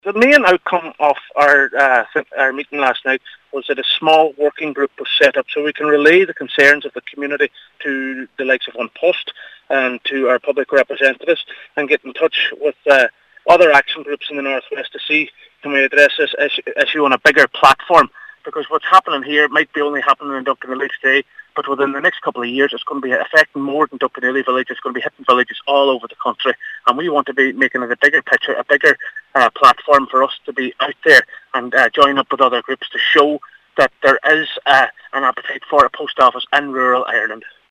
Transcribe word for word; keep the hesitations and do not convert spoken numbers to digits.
The main outcome of our uh, our meeting last night was that a small working group was set up so we can relay the concerns of the community to the likes of An Post and to our public representatives and get in touch with uh, other action groups in the Northwest to see can we address this issue on a bigger platform. Because what's happening here might be only happening in Duncanailly today, but within the next couple of years it's going to be affecting more than Duncanailly village. It's going to be hitting villages all over the country, and we want to be making it a bigger picture, a bigger uh, platform for us to be out there and uh, join up with other groups to show that there is uh, an appetite for a post office in rural Ireland.